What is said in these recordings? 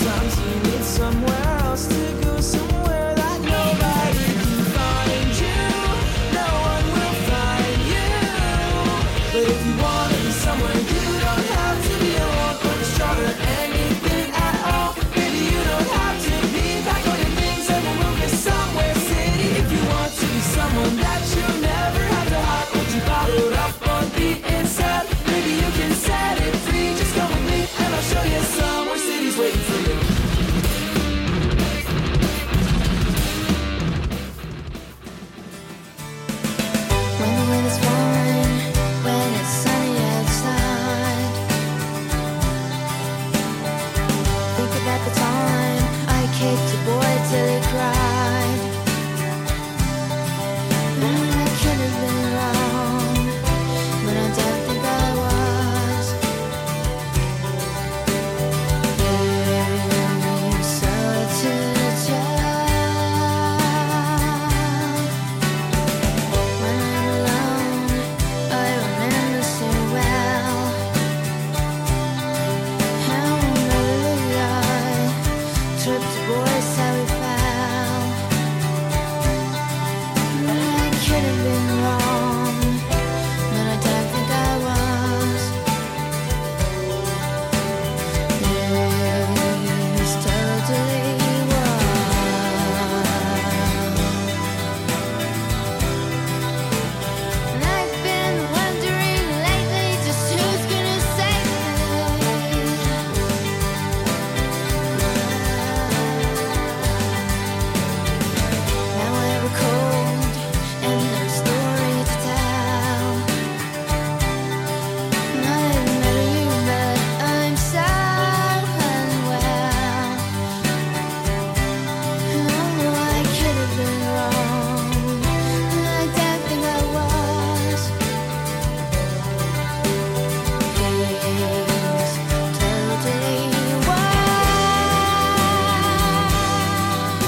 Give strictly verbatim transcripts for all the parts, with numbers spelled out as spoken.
Sometimes you need somewhere else to go, somewhere that nobody can find you. No one will find you. But if you want to be somewhere, you don't have to be alone or be strong or anything at all. Maybe you don't have to be back on your things and we'll move to somewhere city. If you want to be someone that you'll never have to hide, what you bottled up on the inside, maybe you can set it free. Just come with me and I'll show you somewhere city's waiting for you. When the weather's fine, when it's sunny outside, think about the time I kicked a boy till he cried. And I could have been wrong, but I don't think I was. You're such a child. When I'm alone, I remember so well how early I tripped a boy so he fell. I could have been wrong, but I don't think I was. It's totally wild. And I've been wondering lately just who's gonna save me. Now I have a cold and no story to tell. And I didn't know you, but I'm so unwell. Oh, I could have been wrong, and I don't think I was. He's totally wild.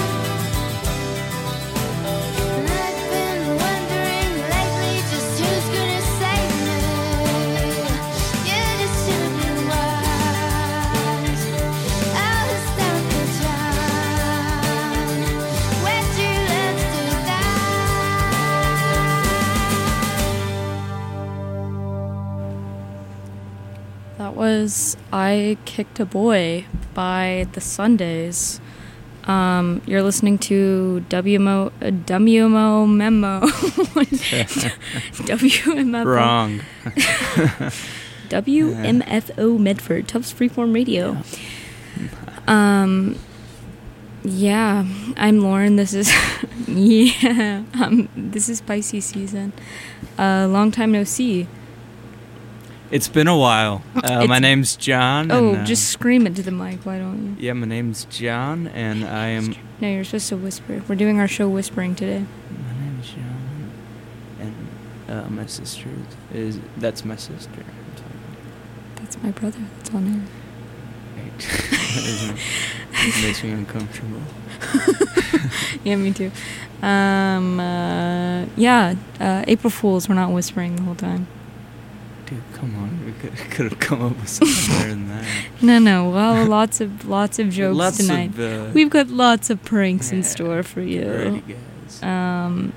And I've been wondering lately just who's gonna save me. You just should have been wise. I was down the town. Where'd you learn to do that? That was I Kicked a Boy by The Sundays. Um, you're listening to W M O, uh, W M O Memo. W M F O. Wrong. W M F O Medford, Tufts Freeform Radio. Um, yeah, I'm Lauren. This is, yeah, um, this is Pisces season. Uh, long time no see. It's been a while. Uh, my It's- name's John. Oh, and, uh, just scream it to the mic, why don't you? Yeah, my name's John, and I am. No, you're supposed to whisper. We're doing our show whispering today. My name's John, and uh, my sister is. That's my sister. I'm talking That's my brother. That's on air. about. It makes me uncomfortable. Yeah, me too. Um, uh, yeah, uh, April Fools. We're not whispering the whole time. Dude, come on. We could, could have come up with something better than that. No, no. Well, lots of lots of jokes Lots tonight. Of, uh, We've got lots of pranks in yeah, store for get ready, you. guys. Um,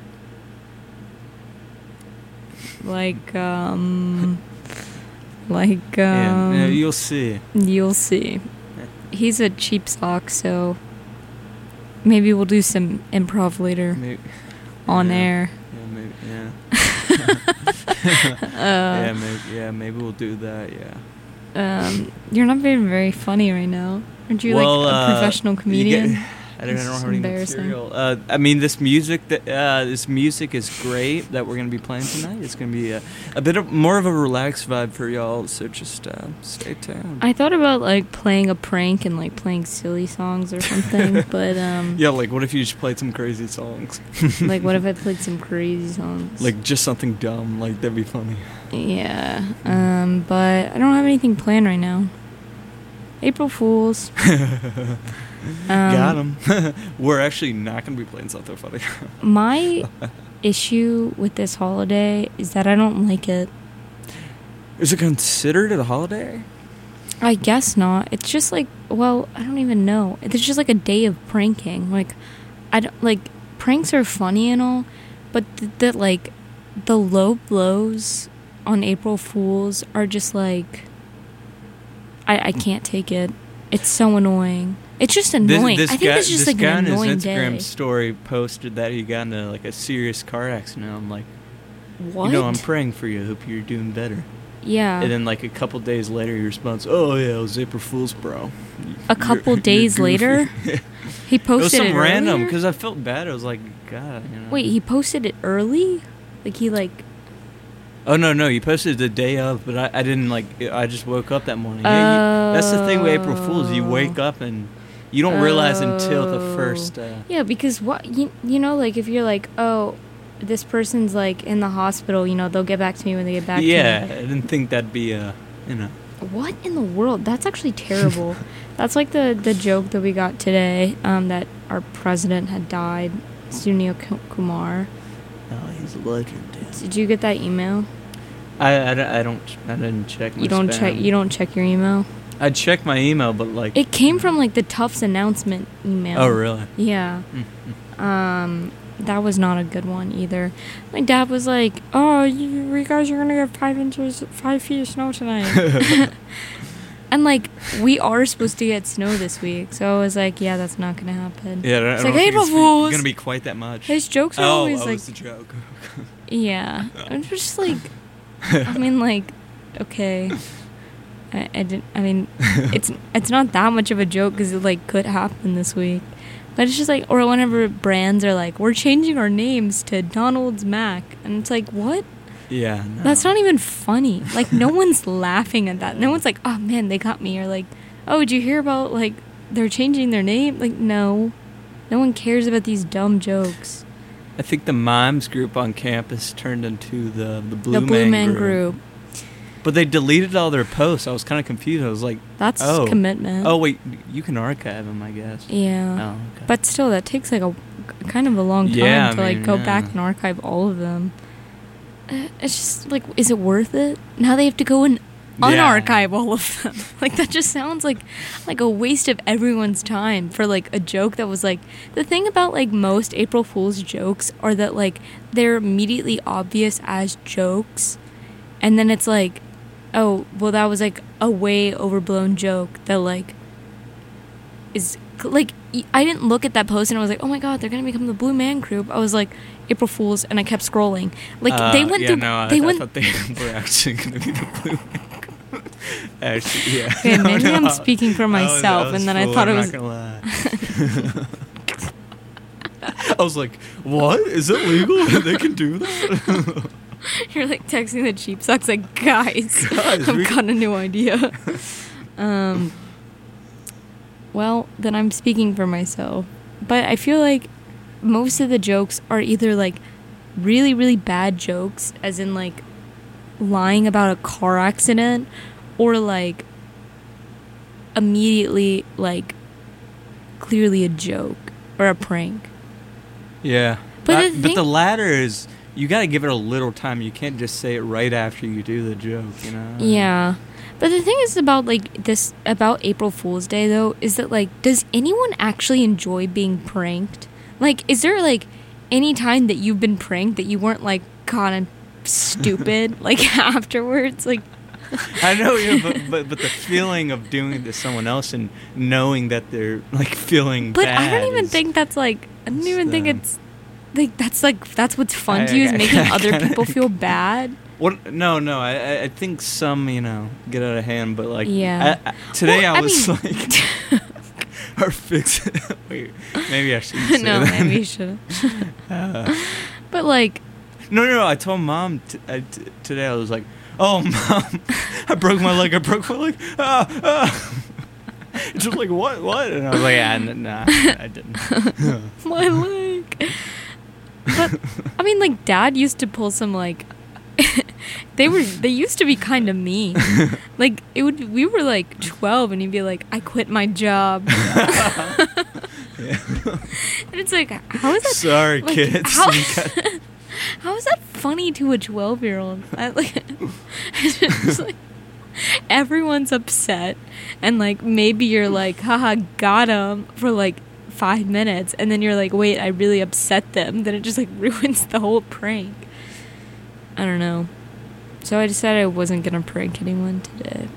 like um, like um, yeah, yeah, you'll see. you'll see. He's a cheap sock, so maybe we'll do some improv later Maybe, on yeah, air. Yeah, maybe. Yeah. Uh, yeah, maybe. Yeah, maybe we'll do that. Yeah. Um, you're not very very funny right now. Aren't you Well, like a uh, professional you comedian? get- I don't, I This don't is have any embarrassing. material. Uh, I mean, this music that uh, this music is great that we're gonna be playing tonight. It's gonna be a, a bit of more of a relaxed vibe for y'all. So just uh, stay tuned. I thought about like playing a prank and like playing silly songs or something, but um, Yeah, like what if you just played some crazy songs? like what if I played some crazy songs? Like just something dumb. Like that'd be funny. Yeah, um, but I don't have anything planned right now. April Fools. Um, Got him. We're actually not gonna be playing something funny. My issue with this holiday is that I don't like it. Is it considered a holiday? I guess not. It's just like, well, I don't even know. It's just like a day of pranking. Like, I don't, like, pranks are funny and all, but the, the like, the low blows on April Fools are just like, I, I can't take it. It's so annoying. It's just annoying. This, this I think guy, it's just this like guy an on annoying his Instagram day. story posted that he got into like a serious car accident. I'm like, What? you know, I'm praying for you. Hope you're doing better. Yeah. And then like a couple days later, he responds, "Oh yeah, it was April Fool's, bro." A couple You're- days you're goofy." later? He It was posted some it random earlier? because I felt bad. I was like, God, you know. Wait, he posted it early? Like he like Oh no, no, he posted the day of, but I, I didn't like. I just woke up that morning. Yeah, you, that's the thing with April Fools. You wake up and you don't realize until the Oh. first. Uh, Yeah, because what you, you know, like if you're like, oh, this person's like in the hospital, you know, they'll get back to me when they get back yeah, to me. I didn't think that'd be a, you know. What in the world? That's actually terrible. That's like the, the joke that we got today, um, that our president had died, Sunil Ku- Kumar. Oh, he's a legend. Dude. Did you get that email? I, I, don't- I don't. I didn't check. My You don't spam. check. You don't check your email. I checked my email, but like. It came from like the Tufts announcement email. Oh really? Yeah. Mm-hmm. Um, that was not a good one either. My dad was like, "Oh, you, you guys are gonna get five inches, five feet of snow tonight." And like, we are supposed to get snow this week, so I was like, "Yeah, that's not gonna happen." Yeah, I don't, It's I like, don't think April it's Fools. gonna be quite that much. His jokes are oh, always oh, like, it's a joke. yeah. I'm just like, I mean, like, okay. I, I didn't. I mean, it's it's not that much of a joke because it like could happen this week, but it's just like, or whenever brands are like, we're changing our names to Donald's Mac, and it's like, what? Yeah. No. That's not even funny. Like, no one's laughing at that. No one's like, oh man, they got me. Or like, oh, did you hear about like they're changing their name? Like, no, no one cares about these dumb jokes. I think the Mimes group on campus turned into the the Blue, the Blue Man, Man group. Group. But they deleted all their posts. I was kind of confused. I was like, That's oh. commitment. oh wait, you can archive them, I guess. Yeah. Oh, okay. But still, that takes like a kind of a long time Yeah, I to like mean, go yeah. back and archive all of them. Uh, It's just like, is it worth it? Now they have to go and Yeah. unarchive all of them. Like that just sounds like like a waste of everyone's time for like a joke that was like, the thing about like most April Fool's jokes are that like they're immediately obvious as jokes, and then it's like, oh, well, that was like a way overblown joke that like is like, I didn't look at that post and I was like, oh my god, they're gonna become the Blue Man Group. I was like, April Fools, and I kept scrolling. Like Uh, they went yeah, through. No, I, they I went. thought they were actually going to be the Blue Man Group. Actually, yeah. Okay, maybe No, I'm no. speaking for I was- I myself, was and then I fooled, thought it I'm was. not gonna lie. I was like, "What? Is it legal? They can do that?" You're like texting the cheap socks, like, guys, Guys, I've we- got a new idea. um. Well, then I'm speaking for myself, but I feel like most of the jokes are either like really, really bad jokes, as in like lying about a car accident, or like immediately like clearly a joke or a prank. Yeah, But I- the but thing- the latter is you got to give it a little time. You can't just say it right after you do the joke. You know? Yeah. But the thing is about like this about April Fool's Day though is that like, does anyone actually enjoy being pranked? Like, is there like any time that you've been pranked that you weren't like kind of stupid like afterwards? Like, I know, yeah, but, but but the feeling of doing it to someone else and knowing that they're like feeling but bad. I don't even is- think that's like I don't it's, even think um, it's like that's like that's what's fun I- to you is I- making I other kinda- people feel bad. What? No, no. I, I- I think some, you know, get out of hand. But like, Yeah. I, I, today Well, I I was mean- like, our fix. Wait, maybe I shouldn't say No, that. maybe you should. Uh, But like, no, no, no. I told mom t- I t- today. I was like, "Oh, mom, I broke my leg. I broke my leg." Ah, ah. It's just like, what, what? And I was like, "Ah, n- nah, I didn't." my leg. But I mean, like, Dad used to pull some like. they were. They used to be kind of mean. Like it would. We were like twelve, and he'd be like, "I quit my job," Yeah. and it's like, how is that? Sorry, like, kids. How, You got- how is that funny to a twelve-year-old? I like. It's just like, everyone's upset, and like maybe you're like, haha, got him for like five minutes, and then you're like, wait, I really upset them. Then it just like ruins the whole prank. I don't know. So I decided I wasn't gonna prank anyone today.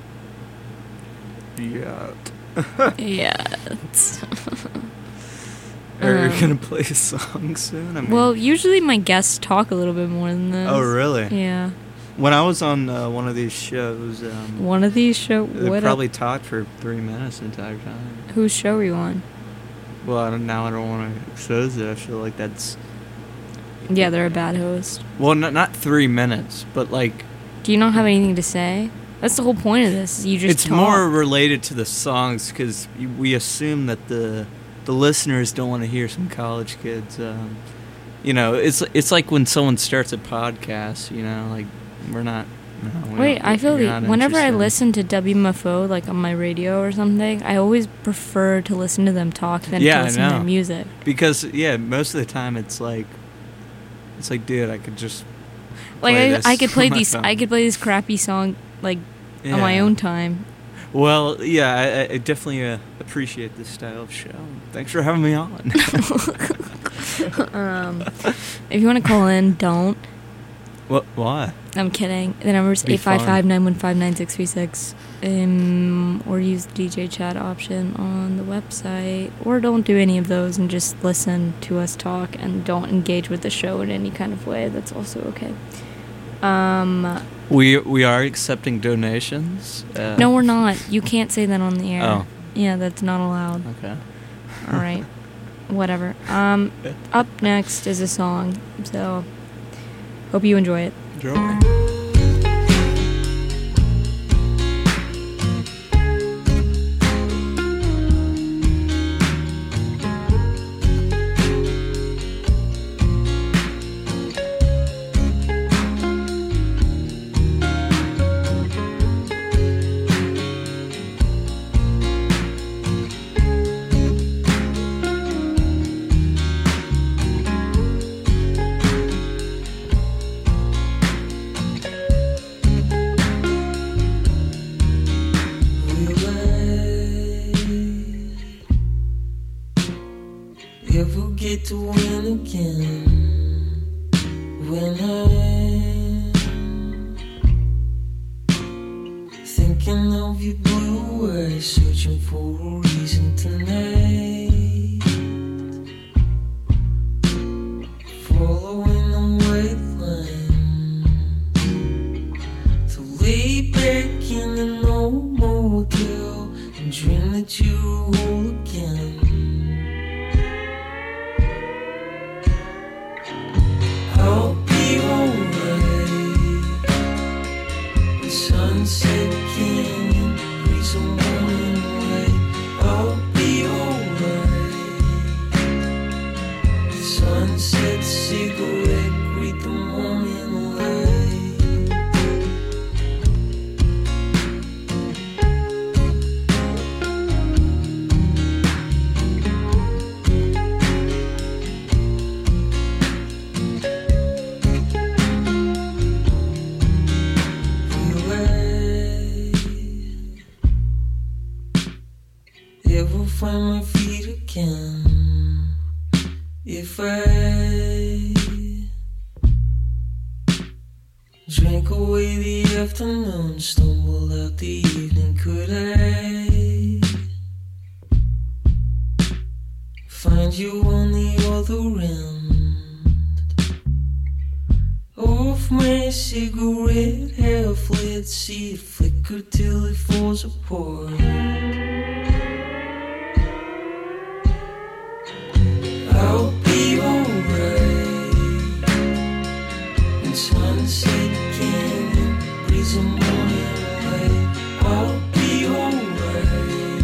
Yeah. Yeah. It's Are Um, you gonna play a song soon? I mean, well, usually my guests talk a little bit more than this. oh really? Yeah. When I was on uh, one of these shows, um, One of these show. they What? probably talked for three minutes the entire time. Whose show were you on? Well, I don't, now I don't want to expose it. I feel like that's Yeah, they're a bad host. well, not not three minutes, but like Do you not have anything to say? That's the whole point of this. You just it's talk. more related to the songs because we assume that the the listeners don't want to hear some college kids. Um, you know, it's it's like when someone starts a podcast. You know, like we're not. No, we Wait, don't- I feel you're like not whenever I interested. listen to W M F O, like on my radio or something, I always prefer to listen to them talk than Yeah, to I listen to their know. music. because yeah, most of the time it's like it's like, dude, I could just Like play I, this I could play on my these, I phone. could play this crappy song like on my Yeah. own time. Well, yeah, I, I definitely uh, appreciate this style of show. Thanks for having me on. um, if you want to call in, don't. What? Why? I'm kidding. The number is Be eight five five, nine one five, nine six three six. Um, or use the D J chat option on the website. Or don't do any of those and just listen to us talk and don't engage with the show in any kind of way. That's also okay. Um, We we are accepting donations. Uh, no, we're not. You can't say that on the air. Oh. Yeah, that's not allowed. Okay. All right. Whatever. Um, up next is a song. So, hope you enjoy it. Enjoy. Ever get to win again? When I'm thinking of you blue eyes, searching for a reason tonight, following the white line to lay back in an old motel and dream that you're whole again. I'll be alright. The sunset canyon breeze a morning light. I'll be alright. The sunset cigarette greet the morning light. Ever find my feet again? If I drank away the afternoon, stumbled out the evening, could I find you on the other end of my cigarette, half lit, see it flicker till it falls apart. I'll be alright. And sunset canyon breeze a morning light. I'll be alright.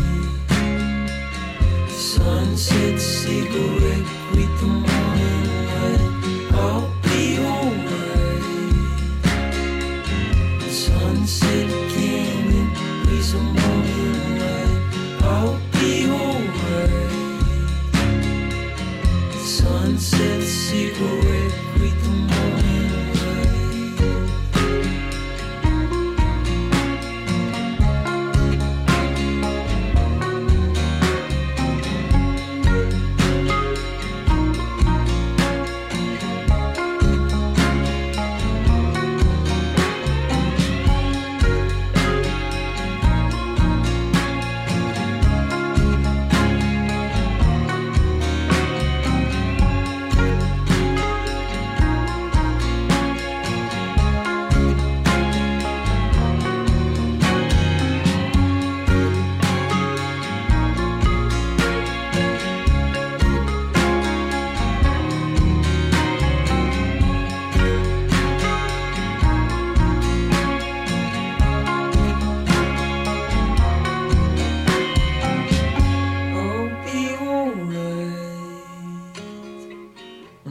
Sunset cigarette greet the morning light. I'll be alright. Sunset canyon breeze a morning light. I'll be alright. Sunset cigarette greet the morning light.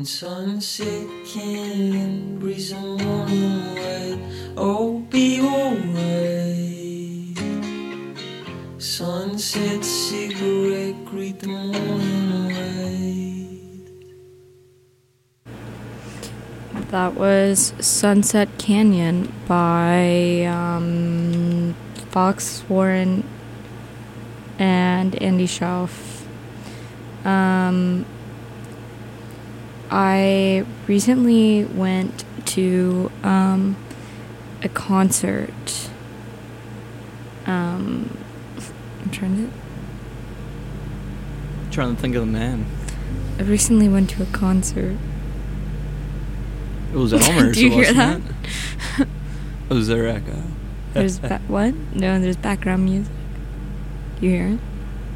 Sunset Canyon, breeze the morning away. Oh, be alright. Sunset cigarette, greet the morning away. That was Sunset Canyon by um, Fox Warren and Andy Schauf. Um, I recently went to um, a concert. Um, I'm trying to. Trying to think of the name. I recently went to a concert. It was Elmer's. Do you hear wasn't that? It? Oh, was there echo? There's ba- what? No, there's background music. Do you hear it?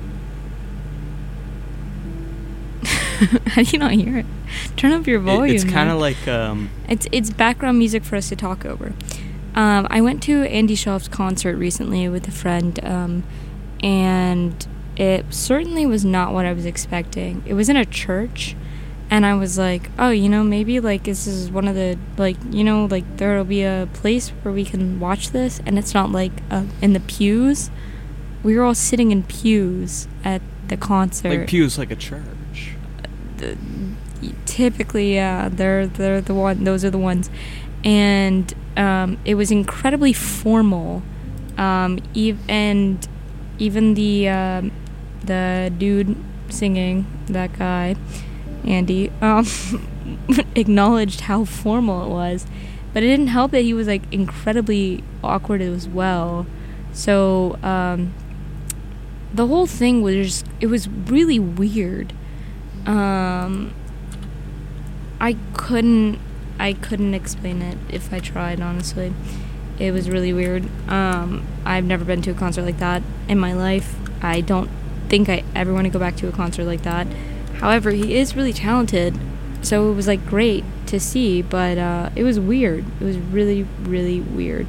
How do you not hear it? Turn up your volume. It, it's kind of man. like um. It's it's background music for us to talk over. Um, I went to Andy Schauf's concert recently with a friend, um, and it certainly was not what I was expecting. It was in a church, and I was like, oh, you know, maybe like this is one of the like you know like there'll be a place where we can watch this, and it's not like uh, in the pews. We were all sitting in pews at the concert. Like pews, like a church. The, typically, yeah, they're they're the one. Those are the ones, and um, it was incredibly formal. Um, ev- and even the um, the dude singing, that guy, Andy, um, acknowledged how formal it was, but it didn't help that he was like incredibly awkward as well. So um, the whole thing was just, it was really weird. Um, I couldn't, I couldn't explain it if I tried, honestly. It was really weird. Um, I've never been to a concert like that in my life. I don't think I ever want to go back to a concert like that. However, he is really talented, so it was, like, great to see, but, uh, it was weird. It was really, really weird.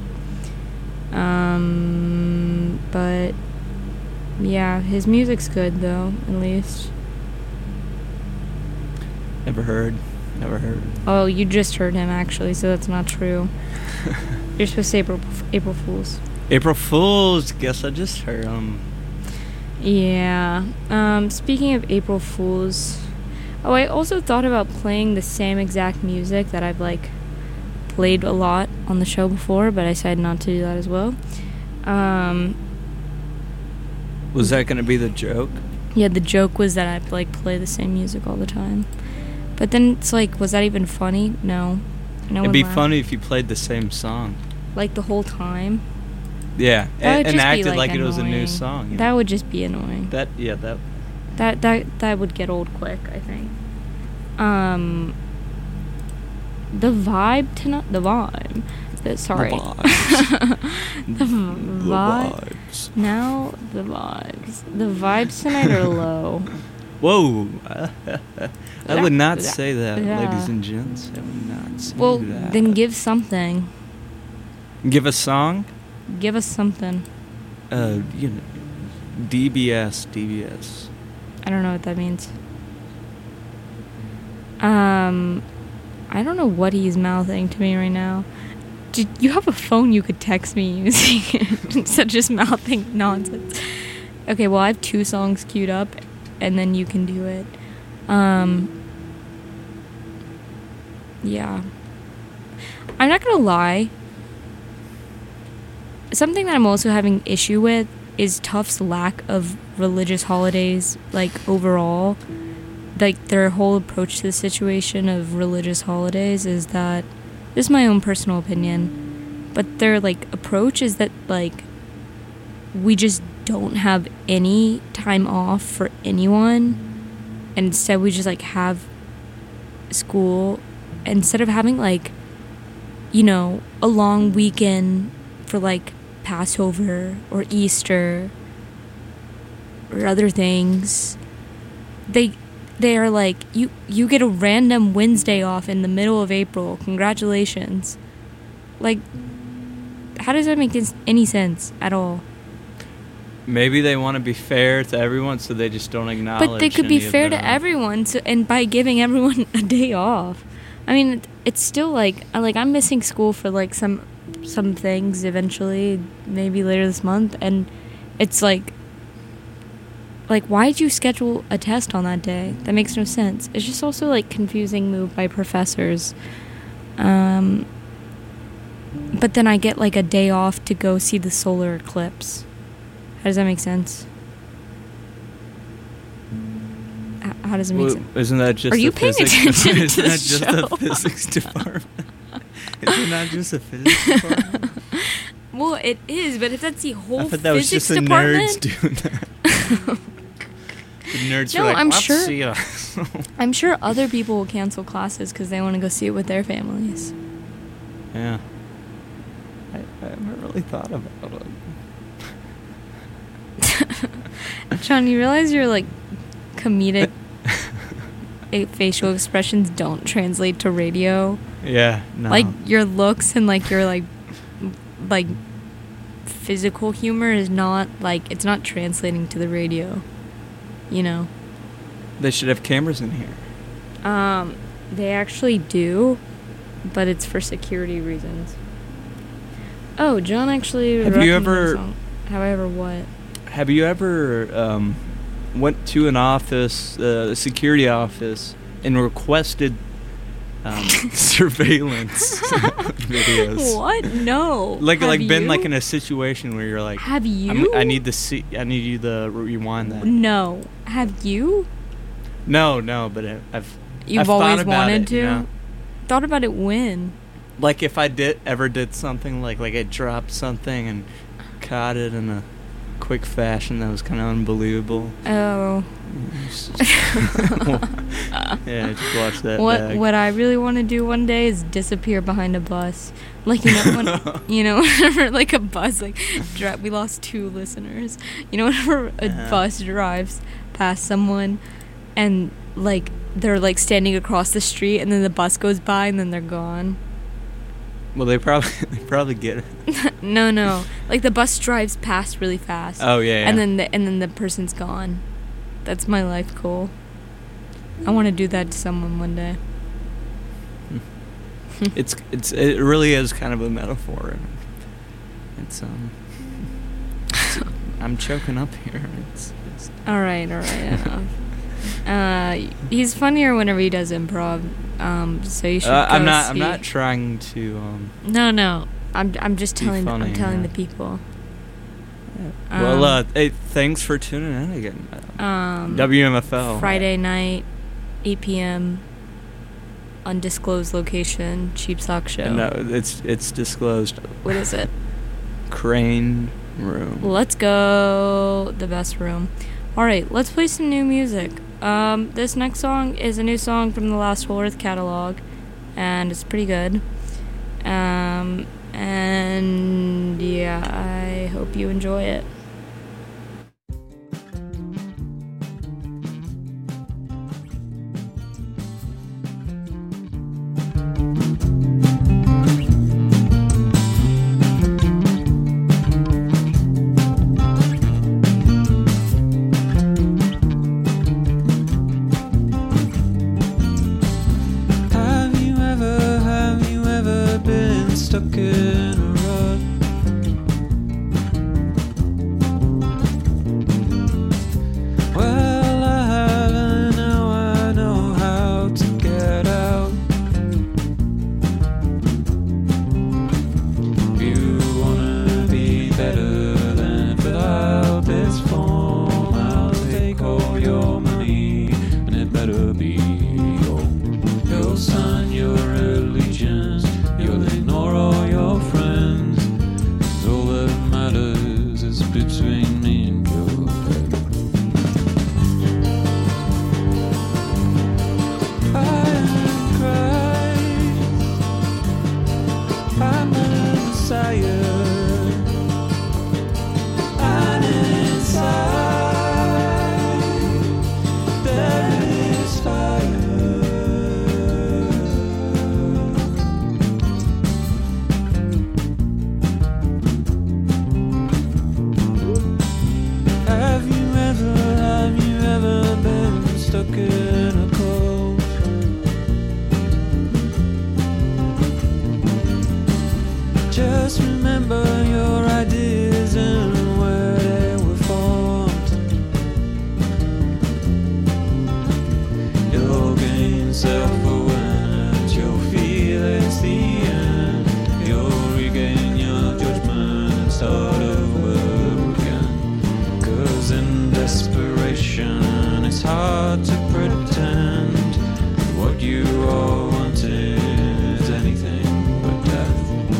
Um, but, yeah, his music's good, though, at least. Never heard. Never heard. Oh, you just heard him, actually, so that's not true. You're supposed to say April, April Fools. April Fools. Guess I just heard him. Yeah. Um, speaking of April Fools, oh, I also thought about playing the same exact music that I've, like, played a lot on the show before, but I decided not to do that as well. Um, Was that going to be the joke? yeah, the joke was that I'd, like, play the same music all the time. But then it's like, was that even funny? No. No It'd one be laughed. funny if you played the same song. Like, the whole time? Yeah, That would and, and just be, acted like, like it was a new annoying. song. You That know? would just be annoying. That yeah that. That that that would get old quick, I think. Um, the vibe tonight. The vibe. The, sorry. The vibes. the The vibe. vibes. Now the vibes. The vibes tonight are low. Whoa! I would not Yeah. say that, Yeah. ladies and gents. I would not say Well, that. then give something. Give a song. Give us something. Uh, you know, D B S, D B S. I don't know what that means. Um, I don't know what he's mouthing to me right now. Did you have a phone you could text me using instead of just mouthing nonsense? Okay, well, I have two songs queued up, and then you can do it. Um, yeah. I'm not gonna lie. Something that I'm also having issue with is Tufts' lack of religious holidays, like, overall. Like, their whole approach to the situation of religious holidays is that, this is my own personal opinion, but their, like, approach is that, like, we just don't have any time off for anyone, and instead we just, like, have school, instead of having, like, you know, a long weekend for, like, Passover or Easter or other things. They they are like, you you get a random Wednesday off in the middle of April. Congratulations. Like, how does that make any sense at all? maybe they want to be fair to everyone, so they just don't acknowledge. But they could be any of fair their to own. everyone, so, and by giving everyone a day off. I mean, it- it's still like I- like I'm missing school for like some some things eventually, maybe later this month, and it's like like why'd you schedule a test on that day? That makes no sense. It's just also like confusing move by professors. Um, but then I get like a day off to go see the solar eclipse. How does that make sense? H- How does it make Well, sense? isn't that just Are you the paying physics? attention to Isn't the that just show? the physics department? Isn't that just a physics department? Well, it is, but if that's the whole I thought that was physics just the department, nerds doing that. The nerds No, were like, I'm let's sure- see us. I'm sure other people will cancel classes because they want to go see it with their families. Yeah. I, I haven't really thought about it. John, you realize your like comedic eh, facial expressions don't translate to radio? Yeah, no. Like your looks and like your like m- like physical humor is not like it's not translating to the radio. You know. They should have cameras in here. Um, they actually do, but it's for security reasons. Oh, John actually. Have you recommended a ever- song. Have I ever what? Have you ever um, went to an office, uh, a security office, and requested um, surveillance videos? What? No. Like, Have like been you? like in a situation where you're like, Have you? I'm, I need to see. I need you to rewind that. No. Have you? No, no, but I- I've. You've I've thought always about wanted it, to. you know? Thought about it when? Like if I did ever did something like like I dropped something and caught it in a quick fashion that was kind of unbelievable. Oh. Yeah, just watch that. What back. what I really want to do one day is disappear behind a bus. Like you know when you know whenever like a bus like dri- we lost two listeners. You know whenever a Yeah. bus drives past someone and like they're like standing across the street and then the bus goes by and then they're gone. Well, they probably they probably get it. No, no. Like the bus drives past really fast. Oh yeah, yeah. And then the, and then the person's gone. That's my life goal. I want to do that to someone one day. it's it's it really is kind of a metaphor. And it's um. It's, I'm choking up here. It's, it's All right, all right, enough. Uh, he's funnier whenever he does improv. Um, so you should. uh, go I'm not. I'm see- not trying to. Um, No, no. I'm. I'm just Be telling. funny, I'm telling yeah. the people. well, Um, uh, hey, thanks for tuning in again. Um, W M F L. Friday night, eight p.m. Undisclosed location, Cheap Sock Show. No, it's it's disclosed. What is it? Crane Room. Let's go. The best room. All right, let's play some new music. Um, this next song is a new song from the Last Whole Earth catalog, and it's pretty good. Um, and yeah, I hope you enjoy it. Have you ever, have you ever been stuck in a rut? desperation. It's hard to pretend what you all want is anything but death.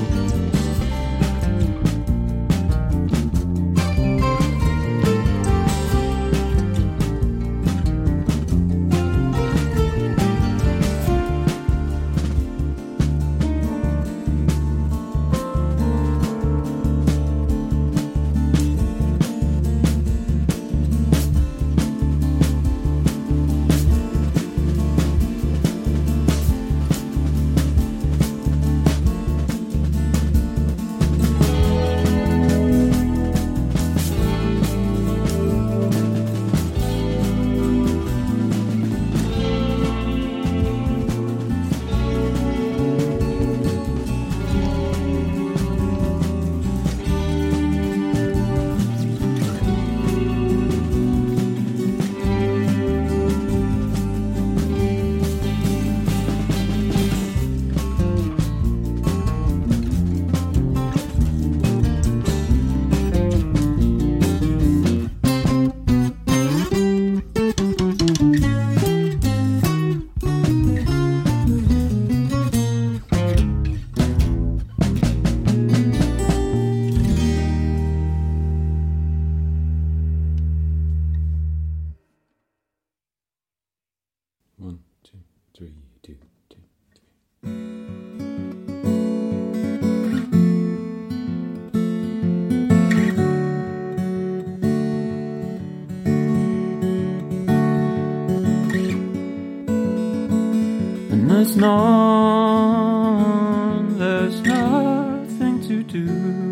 One, two, three, two, two, three. And there's none, there's nothing to do.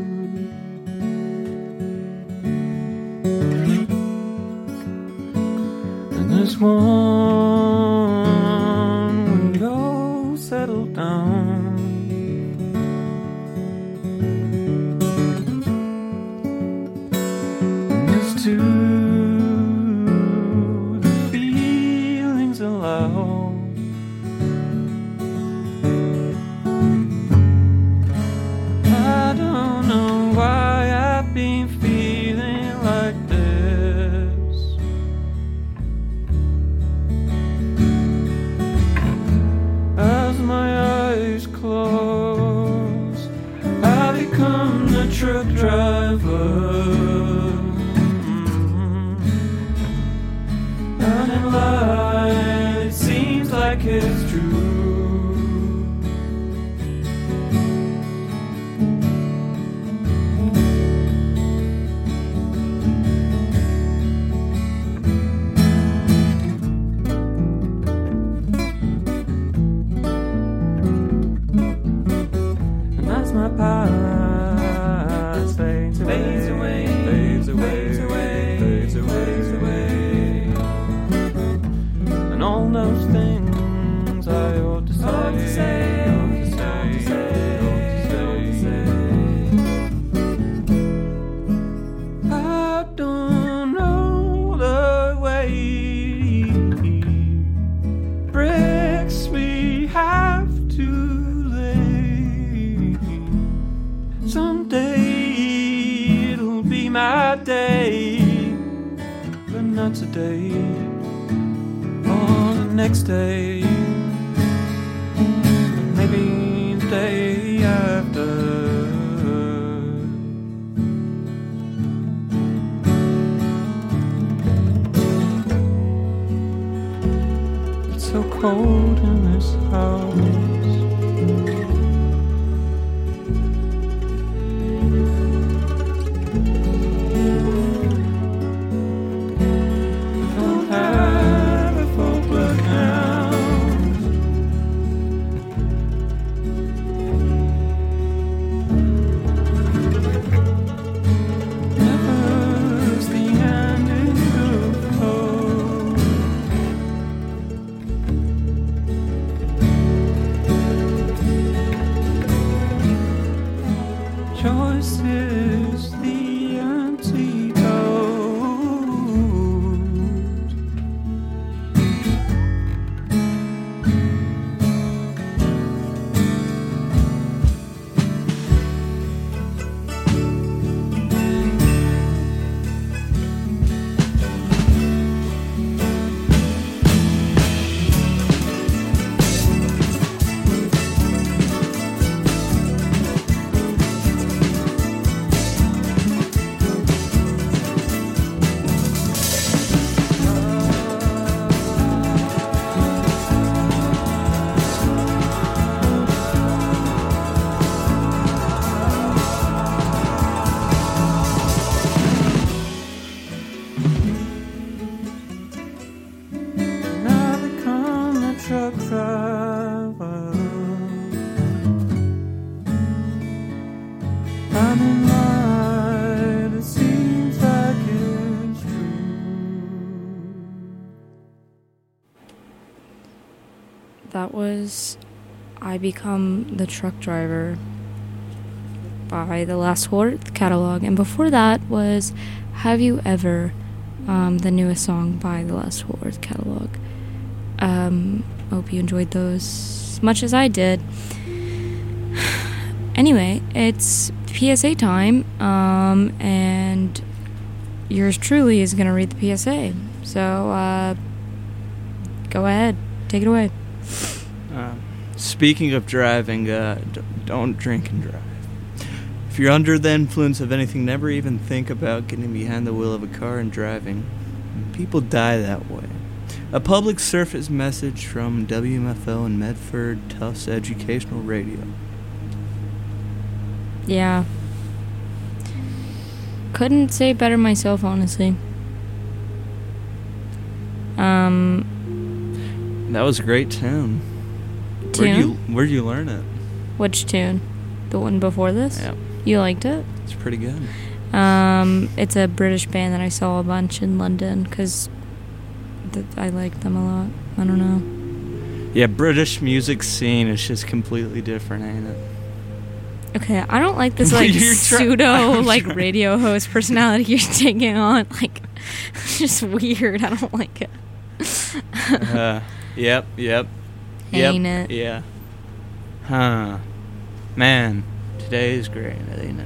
And there's one window settled down. And there's two, the feelings allow. I don't know why I've been feeling like this. As my eyes close, I become the truck driver. And in line, it seems like it's true. My past fades away, fades away, fades away, fades away, fades away. And all those things I ought to say, ought to say, ought to say, ought to say. I don't know the way breaks me have to. Someday it'll be my day, but not today or the next day, maybe the day after. It's so cold in this house. truck driver. I'm in line, it seems like it's true. That was I Become the Truck Driver by The Last Horse Catalog. And before that was Have You Ever, um, the newest song by The Last Horse Catalog. Um, hope you enjoyed those as much as I did. Anyway, it's P S A time, um, and yours truly is going to read the P S A. So, uh, go ahead. Take it away. Um, speaking of driving, uh, d- don't drink and drive. If you're under the influence of anything, never even think about getting behind the wheel of a car and driving. People die that way. A public service message from W M F O and Medford Tufts Educational Radio. Yeah. Couldn't say it better myself, honestly. Um, That was a great tune. Where'd tune? you, where'd you learn it? Which tune? The one before this? Yeah, You liked it? it's pretty good. Um, it's a British band that I saw a bunch in London because th- I like them a lot. I don't know. Yeah, British music scene is just completely different, ain't it? Okay, I don't like this like You're try- pseudo I'm like trying- radio host personality you're taking on. Like, it's just weird. I don't like it. uh, yep, yep. Yep, Ain't it? Yeah. Huh. Man, today is great, ain't it?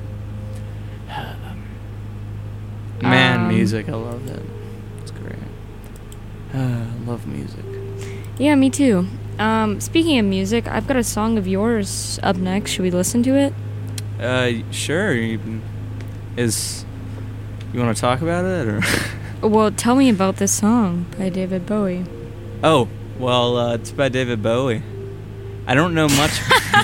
Man, Um, music, I love that. It's great. Uh, I love music. Yeah, me too. Um, speaking of music, I've got a song of yours up next. Should we listen to it? Uh, sure. You, is you want to talk about it or? Well, tell me about this song by David Bowie. Oh, well, uh, it's by David Bowie. I don't know much.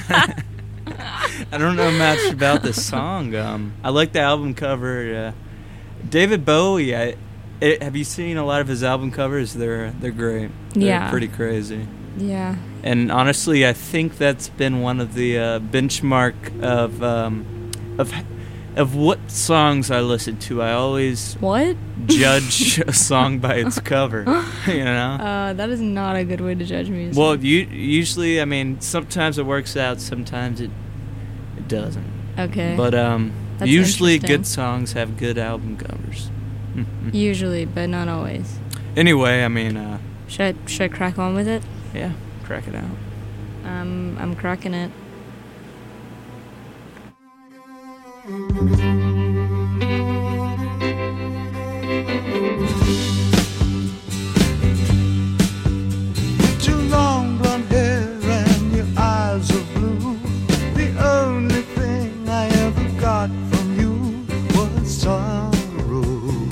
I don't know much about this song. Um, I like the album cover. Uh, David Bowie. I, it, have you seen a lot of his album covers? They're they're great. They're Yeah. pretty crazy. Yeah. And honestly, I think that's been one of the uh, benchmark of um, of of what songs I listen to. I always What? judge a song by its cover. You know. Uh, that is not a good way to judge music. Well, you, usually, I mean, sometimes it works out, sometimes it it doesn't. okay. But um, That's usually interesting. good songs have good album covers. Usually, but not always. Anyway, I mean, uh, Should I, should I crack on with it? yeah, crack it out. Um, I'm cracking it. Too long blonde hair and your eyes are blue. The only thing I ever got from you was sorrow.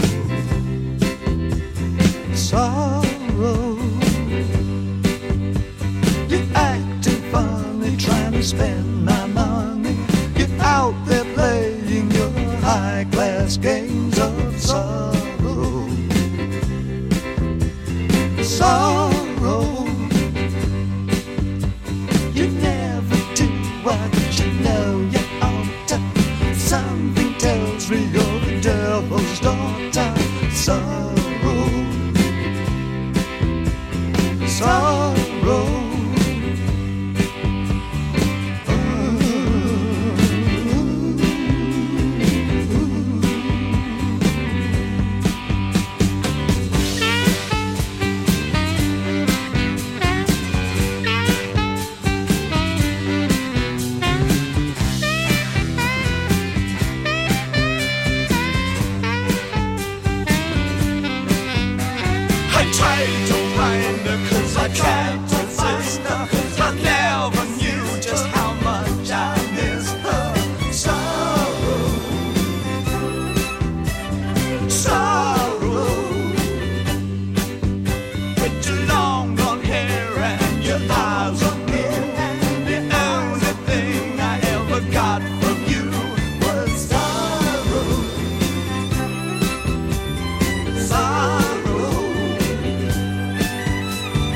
Sorrow. You're acting funny, trying to spend my money. You're out there playing your high class games of sorrow. Sorrow. You never do what you know you ought to. Something tells me you're the devil's daughter. Sorrow. Sorrow. I tried to find her 'cause I tried to find her. I never knew just how much I miss her. Sorrow. Sorrow. With your long blonde hair and your eyes on blue. The only thing I ever got from you was sorrow. Sorrow.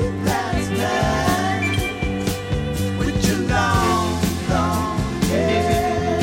last night with your long, long hair.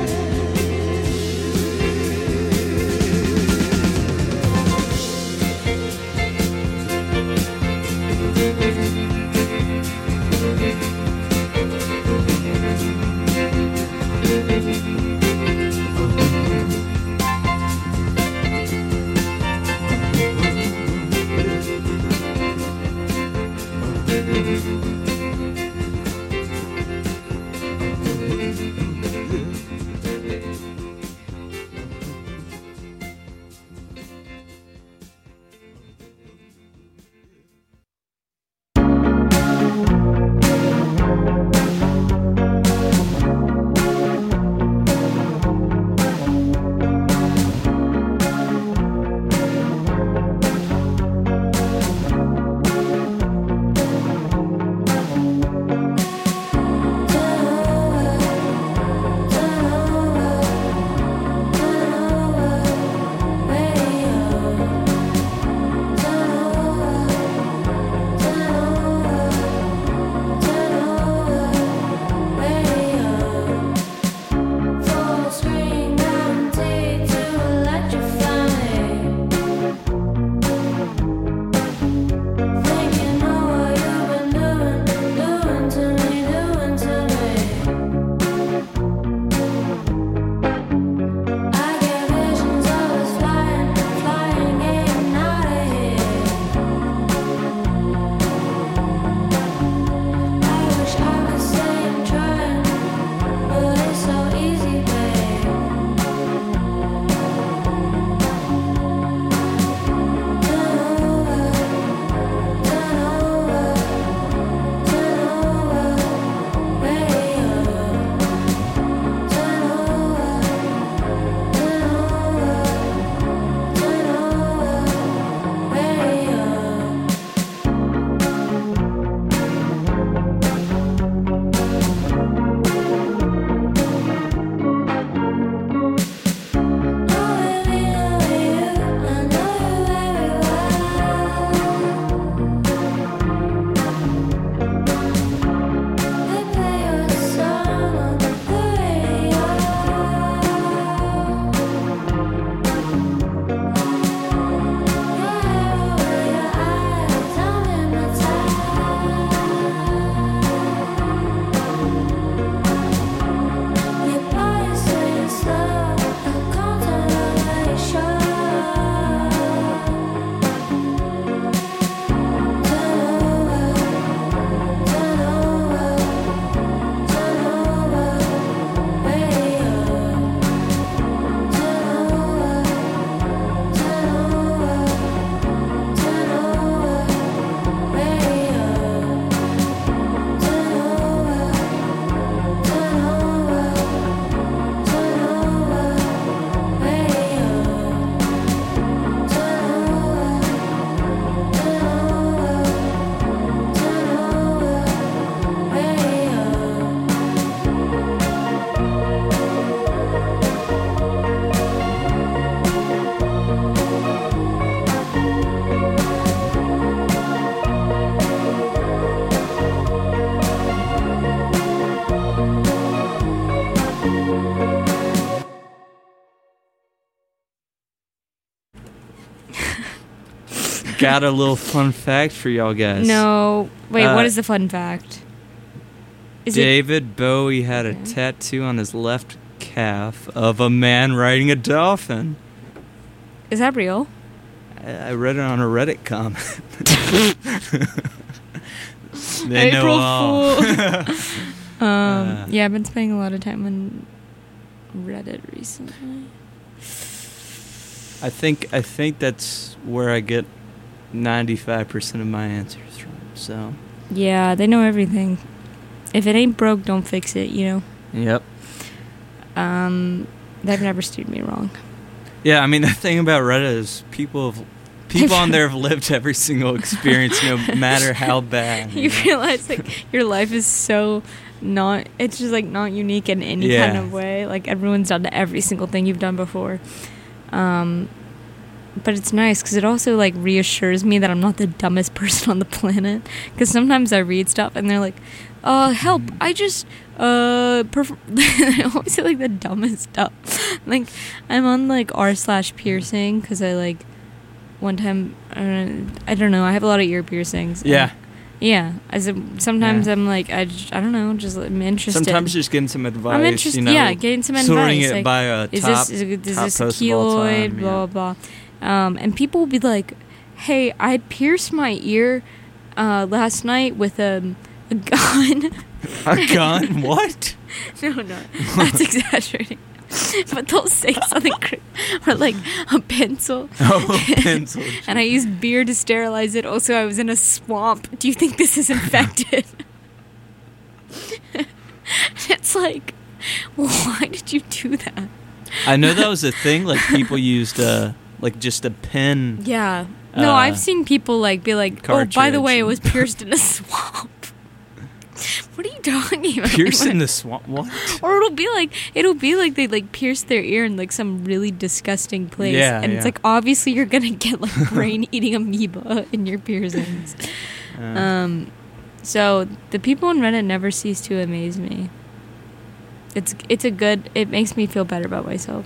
Got a little fun fact for y'all guys. No. Wait, Uh, what is the fun fact? Is it David Bowie had a Okay. tattoo on his left calf of a man riding a dolphin. is that real? I, I read it on a Reddit comment. They know April all. Um, Uh. yeah, I've been spending a lot of time on Reddit recently. I think I think that's where I get ninety-five percent of my answers from. So, Yeah, they know everything. If it ain't broke, don't fix it, you know? yep. Um, they've never steered me wrong. Yeah, I mean the thing about Reddit is people have people on there have lived every single experience, no matter how bad. You know? realize, like, your life is so not, it's just, like, not unique in any kind Yeah. of way. Like, everyone's done every single thing you've done before. Um, but it's nice because it also like reassures me that I'm not the dumbest person on the planet. Because sometimes I read stuff and they're like, "Uh, help! I just uh," perf-. I always say like the dumbest stuff. Like I'm on like r slash piercing because I like one time uh, I don't know. I have a lot of ear piercings. and- Yeah. Yeah. As a, sometimes Yeah. I'm like I, just, I don't know. Just I'm interested. Sometimes just getting some advice. I'm interested. You know, yeah, getting some advice. sorting it like, by a is top. this is, is top this post of all keloid? time, Blah yeah. blah blah. Um, and people will be like, "Hey, I pierced my ear uh, last night with a a gun." A gun? What? No, no, that's exaggerating. But they'll say something cra- or like a pencil. Oh, a pencil. And I used beer to sterilize it. Also, I was in a swamp. Do you think this is infected? It's like, why did you do that? I know that was a thing. Like people used uh, like just a pen. Yeah. No, Uh, I've seen people like be like, "Oh, by the way, it was cartridge. pierced in a swamp." What are you talking about? Pierce in the swamp. What? Or it'll be like it'll be like they like pierce their ear in like some really disgusting place, Yeah, and yeah. it's like obviously you're gonna get like brain eating amoeba in your piercings. Uh, Um, so the people on Reddit never cease to amaze me. It's it's a good. It makes me feel better about myself.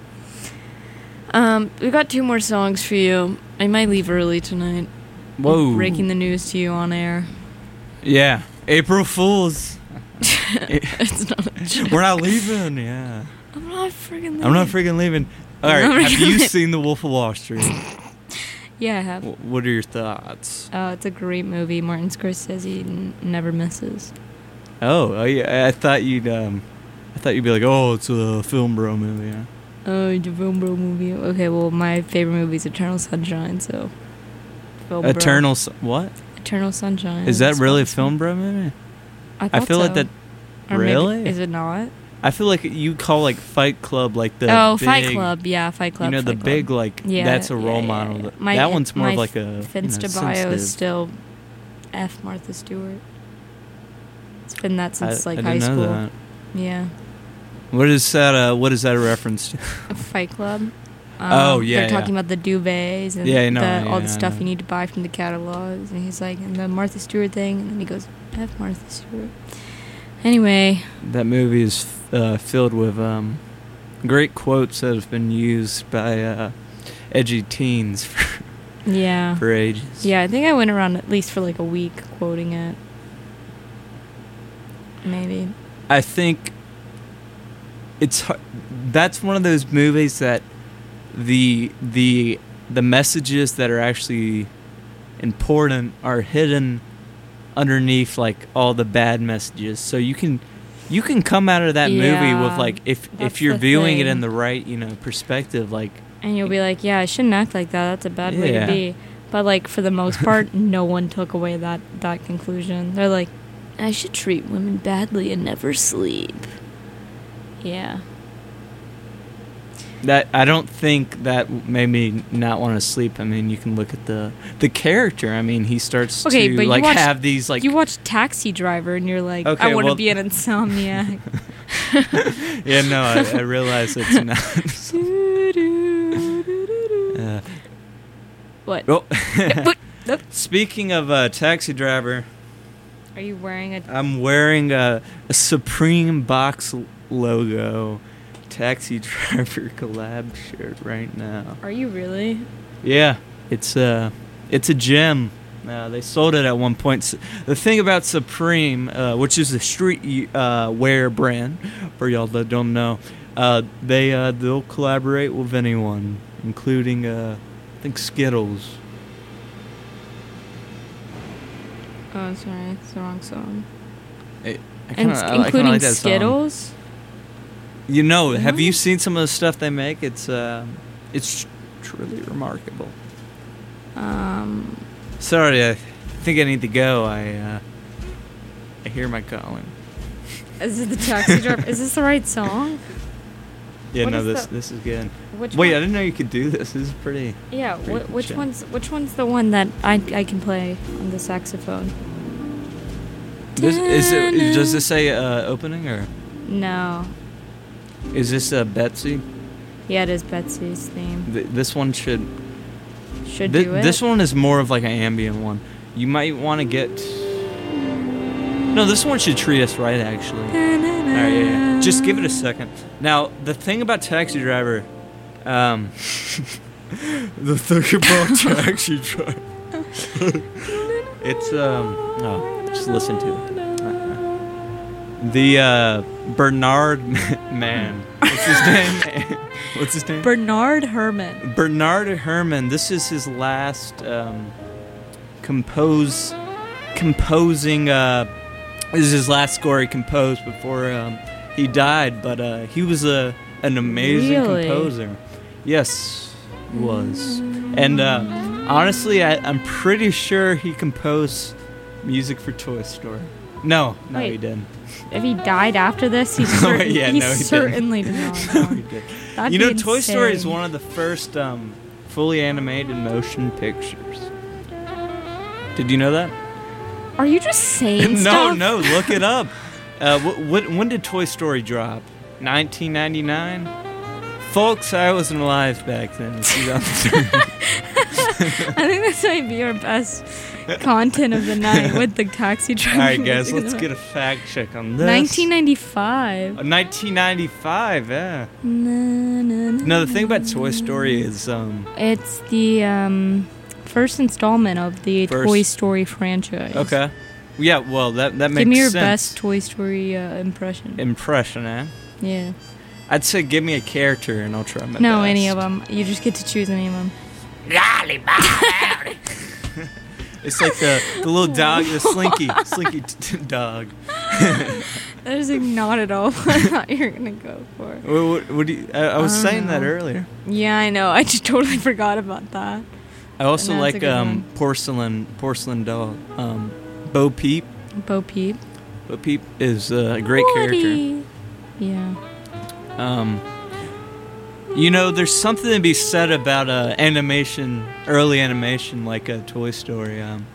Um, we got two more songs for you. I might leave early tonight. whoa. Breaking the news to you on air. Yeah. April Fools. It's not a joke. We're not leaving. Yeah. I'm not freaking leaving. I'm not freaking leaving. All I'm right. not Have freaking you leaving. seen The Wolf of Wall Street? Yeah, I have. Wh- What are your thoughts? Oh, it's a great movie. Martin Scorsese n- never misses. Oh, oh yeah. I thought you'd um, I thought you'd be like, oh, it's a film bro movie. Yeah. Oh, it's a film bro movie. Okay, well, my favorite movie is Eternal Sunshine, so. Film bro. Eternal. S- what? Eternal Sunshine. Is that It's really a awesome. film bro movie? I, I thought feel like so. that. Or maybe- Really? is it not? I feel like you call like Fight Club like the. oh, big, Fight Club. Yeah, Fight Club. You know the Fight Club. big like. Yeah, That's a yeah, role yeah, model. yeah. That, My- that one's more my of like a. you know, Finsta bio sensitive. is still F. Martha Stewart. It's been that I, since like I high didn't know school. that. Yeah. What is that? Uh, what is that a reference to? Fight Club. Um, Oh, yeah, They're yeah. talking about the duvets and Yeah, I know, the, yeah, all the I stuff know. you need to buy from the catalogs. And he's like, and the Martha Stewart thing. And then he goes, F. Martha Stewart. Anyway, That movie is uh, filled with um, great quotes that have been used by uh, edgy teens for, yeah. for ages. Yeah, I think I went around at least for like a week quoting it. Maybe. I think it's har- that's one of those movies that the the the messages that are actually important are hidden underneath like all the bad messages. So you can you can come out of that movie Yeah, with like if that's if you're the viewing it thing. in the right, you know, perspective, like And you'll be like, yeah, I shouldn't act like that. That's a bad way Yeah. to be. But like for the most part, no one took away that that conclusion. They're like, I should treat women badly and never sleep. Yeah. that I don't think that made me not want to sleep. I mean, you can look at the the character. I mean, he starts Okay, to but you like watched- have these like you watch Taxi Driver and you're like, Okay, I want to well- be an insomniac. yeah, no, I, I realize it's not. Uh, What? oh. What? Nope. Speaking of uh, Taxi Driver, Are you wearing a? I'm wearing a, a Supreme Box logo Taxi Driver collab shirt right now. Are you really? Yeah, it's a it's a gem. Uh, they sold it at one point. S- The thing about Supreme, uh, which is a street uh, wear brand, for y'all that don't know, uh, they uh, they'll collaborate with anyone, including uh, I think Skittles. Oh, sorry, it's the wrong song. I, I And kinda, s- I- I kinda including like that song. Skittles. You know, have you What? seen some of the stuff they make? It's uh, it's truly remarkable. Um, Sorry, I think I need to go. I uh, I hear my calling. is it the Taxi Driver? Is this the right song? Yeah, What no, is this the- this is good. Which Wait, one? I didn't know you could do this. This is pretty. Yeah, Pretty wh- which shit. one's which one's the one that I I can play on the saxophone? This is it, does this say uh, opening or No. is this uh, Betsy? Yeah, it is Betsy's theme. Th- this one should. should Thi- do it. This one is more of like an ambient one. You might want to get. No, this one should treat us right, actually. All right, yeah, yeah. Just give it a second. Now, the thing about Taxi Driver, um, the thing about Taxi Driver, it's um, oh, just listen to it. The uh, Bernard man, what's his name? What's his name? Bernard Herrmann. Bernard Herrmann. This is his last um, compose, composing. Uh, this is his last score he composed before um, he died. But uh, he was a an amazing Really? composer. Yes, he was. And uh, honestly, I, I'm pretty sure he composed music for Toy Story. No, no, Wait. he didn't. If he died after this, he, cer- Yeah, he no, he didn't. certainly did not. No, he did. That'd You know, be Toy Story is insane. one of the first um, fully animated motion pictures. Did you know that? Are you just saying no, stuff? no, look it up. Uh, wh- wh- when did Toy Story drop? nineteen ninety-nine? Folks, I wasn't alive back then. in two thousand three. I think this might be our best content of the night with the Taxi Driver. All right, guys, music in let's the get a fact check on this. nineteen ninety-five. Uh, nineteen ninety-five, yeah. Na, na, na, No, the thing about na, Toy na. Story is, um, It's the um, first installment of the First- Toy Story franchise. okay. Yeah, well, that, that makes Give me your sense. best Toy Story uh, impression. Impression, eh? Yeah. I'd say give me a character and I'll try my No, best. any of them. You just get to choose any of them. It's like the, the little dog, the slinky, slinky t- t- dog. That is like not at all what I thought you were gonna go for. What, what, what do you, I, I was I don't saying that know. earlier. Yeah, I know. I just totally forgot about that. I also And that's a like good um, one. porcelain porcelain doll. Um, Bo Peep. Bo Peep. Bo Peep is uh, a great character. Woody. Yeah. Um, you know, there's something to be said about uh, animation, early animation like a Toy Story. Um,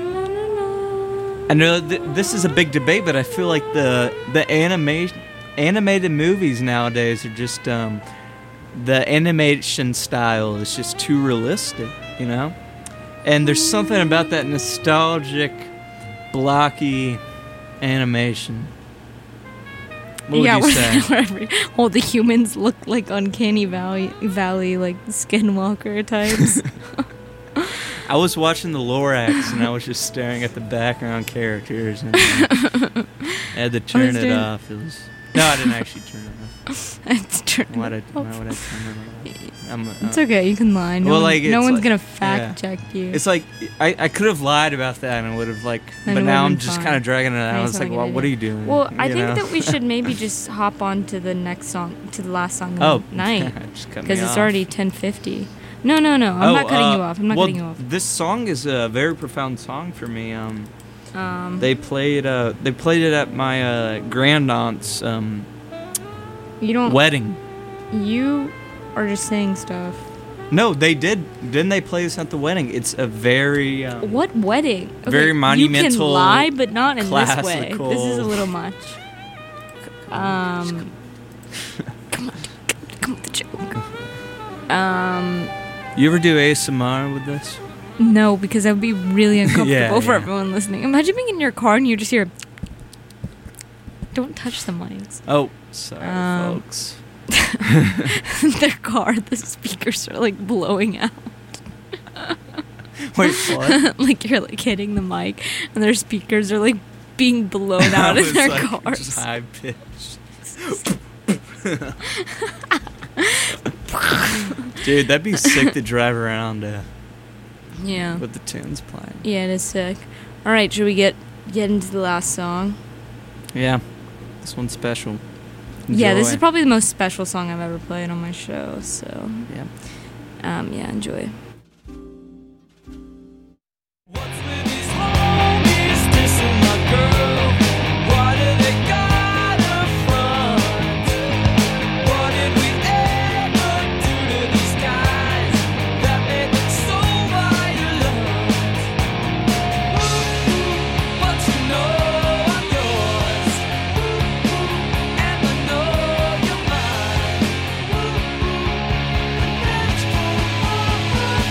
I know th- this is a big debate, but I feel like the the animation animated movies nowadays are just um, the animation style is just too realistic, you know. And there's something about that nostalgic, blocky animation. What would yeah, you say? whatever. All the humans look like Uncanny Valley, Valley like Skinwalker types. I was watching the Lorax and I was just staring at the background characters and uh, I had to turn was it doing- off. It was no, I didn't actually turn it off. it's true. Why would I? Why would I turn it off? I'm, uh, It's okay. You can lie. No, Well, one- like, no it's one's like- gonna fact check you. It's like I, I could have lied about that and would have like, Then but it now would've I'm been just fine. kind of dragging it out. I I just was like, wanna well, get what it are you doing? well, I You think know? that we should maybe just hop on to the next song, to the last song of Oh, the night, just cut me because it's off. already ten fifty. No, no, no. I'm Oh, not cutting uh, you off. I'm not well, cutting you off. This song is a very profound song for me. Um, Um, they played uh, they played it at my uh, grand aunt's um, you don't. wedding. You are just saying stuff. No, they did. Didn't they play this at the wedding? It's a very um, What wedding? Okay, Very You can monumental, lie, but not in this way. classical- This is a little much. Um, come on, come with the joke. Um, You ever do A S M R with this? no, because that would be really uncomfortable Yeah, for yeah. everyone listening. Imagine being in your car and you just hear. Don't touch the mics. Oh, sorry, Um, folks. Their car, the speakers are like blowing out. Wait, what? Like you're like hitting the mic, and their speakers are like being blown out I in was, their like, cars. Just high pitched. Dude, that'd be sick to drive around uh, Yeah. with the tunes playing. Yeah, it is sick. All right, should we get get into the last song? Yeah, this one's special. Yeah, this is Enjoy. probably the most special song I've ever played on my show. So, Yeah. um, yeah, enjoy. What's with these homies dissing my girl? Why do they gotta front? What did we ever do to these guys that made them so violent? But you know I'm yours, and I know you're mine. And that's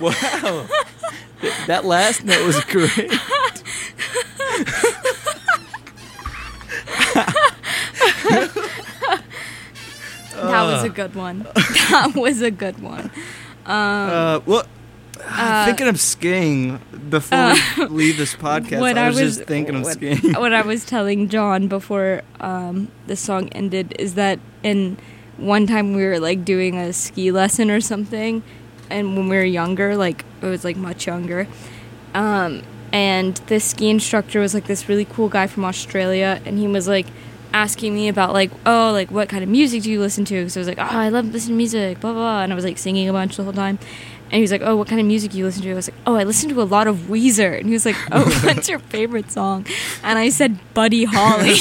Wow. Th- that last note was great. That was a good one. That was a good one. Um, Uh, well, Uh, thinking of skiing before uh, we leave this podcast. what I I was, was just thinking of what, skiing. what I was telling John before um, the song ended is that in one time we were like doing a ski lesson or something, and when we were younger, like it was like much younger, um, and this ski instructor was like this really cool guy from Australia, and he was like asking me about like, oh, like what kind of music do you listen to? So I was like, oh, I love listening to music, blah blah, blah. And I was like singing a bunch the whole time. And he was like, oh, what kind of music do you listen to? I was like, oh, I listen to a lot of Weezer. And he was like, oh, what's your favorite song? And I said, Buddy Holly.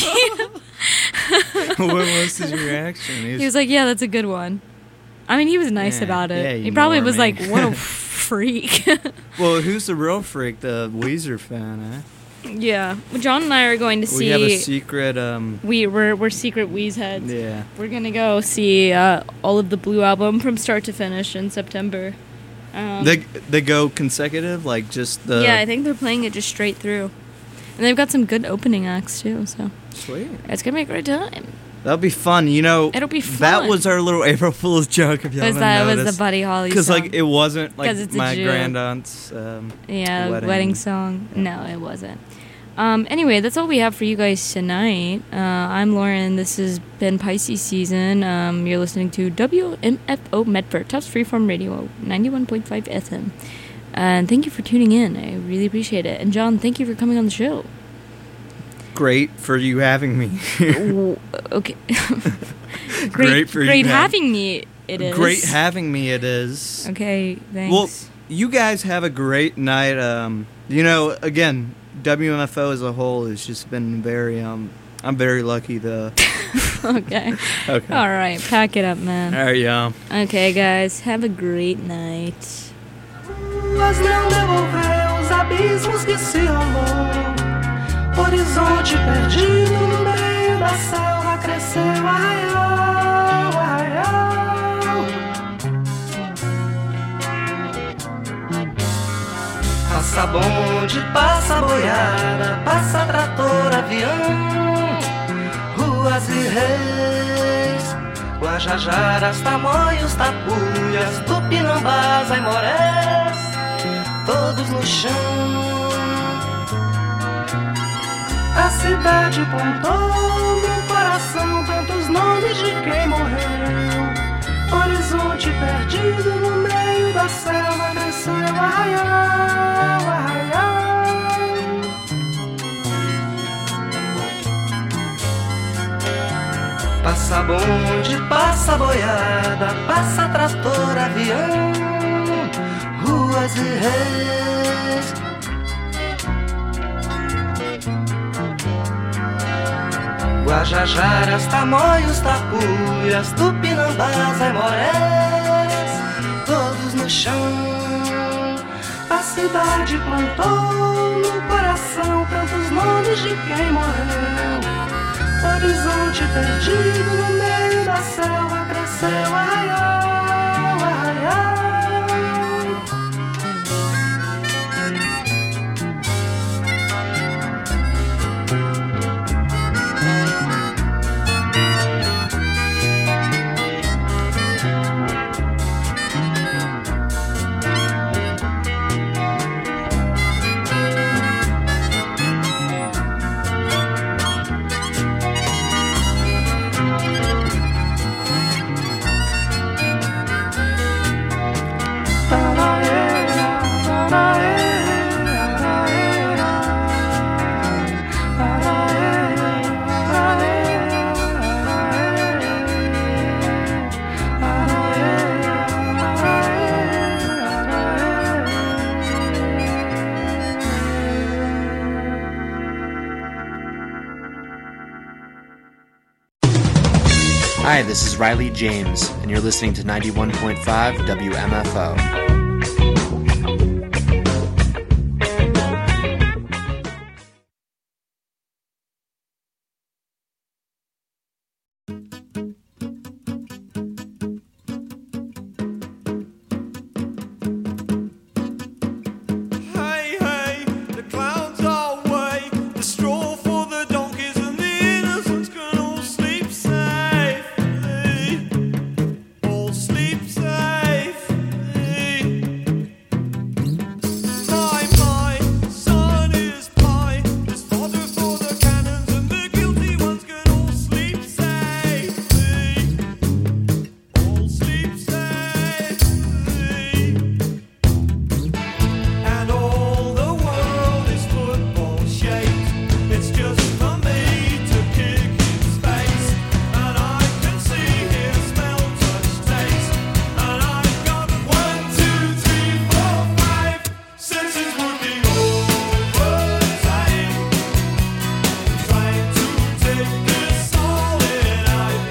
What was his reaction? He was like, yeah, that's a good one. I mean, he was nice Yeah, about it. yeah, you he probably normie. was like, what a freak. Well, who's the real freak? The Weezer fan, eh? Yeah. Well, John and I are going to see... We have a secret, um... we, we're, we're secret Weez heads. Yeah. We're going to go see uh, all of the Blue album from start to finish in September. Um, They they go consecutive, like just the... yeah, I think they're playing it just straight through. And they've got some good opening acts, too, so... Sweet. It's going to be a great time. That'll be fun. You know, It'll be that fun. was our little April Fool's joke, if you Was haven't that was noticed. the Buddy Holly song? Because, like, it wasn't, like, 'Cause it's a my Jew. grandaunt's... Um, Yeah, wedding. wedding, song. No, it wasn't. Um, anyway, that's all we have for you guys tonight. Uh, I'm Lauren. This has been Pisces season. Um, you're listening to W M F O Medford, Tufts Freeform Radio, ninety-one point five F M. And thank you for tuning in. I really appreciate it. And John, thank you for coming on the show. great for you having me. W- okay. great, Great for you great have- having me. It is Great having me, it is. Okay, thanks. Well, you guys have a great night. Um, you know, again, W M F O as a whole has just been very, um, I'm very lucky to... okay. Okay. All right, pack it up, man. All right, yeah. Okay, guys, have a great night. Mas não devolveu os abismos que se rolou. Horizonte perdido no meio da selva cresceu arraial, arraial. Passa bonde, passa boiada, passa trator, avião, ruas e reis, Guajajaras, tamoios, tapuias, tupinambás, aimorés, todos no chão. A cidade plantou no coração tantos nomes de quem morreu. Horizonte perdido no meio da selva cresceu arraial, arraial. Passa bonde, passa boiada, passa trator, avião, ruas e reis. Guajajaras, tamoios, tapuias, tupinambás, aimorés, todos no chão. A cidade plantou no coração tantos nomes de quem morreu. Horizonte perdido no meio da selva cresceu arraial, arraial. Hi, this is Riley James, and you're listening to ninety-one point five W M F O.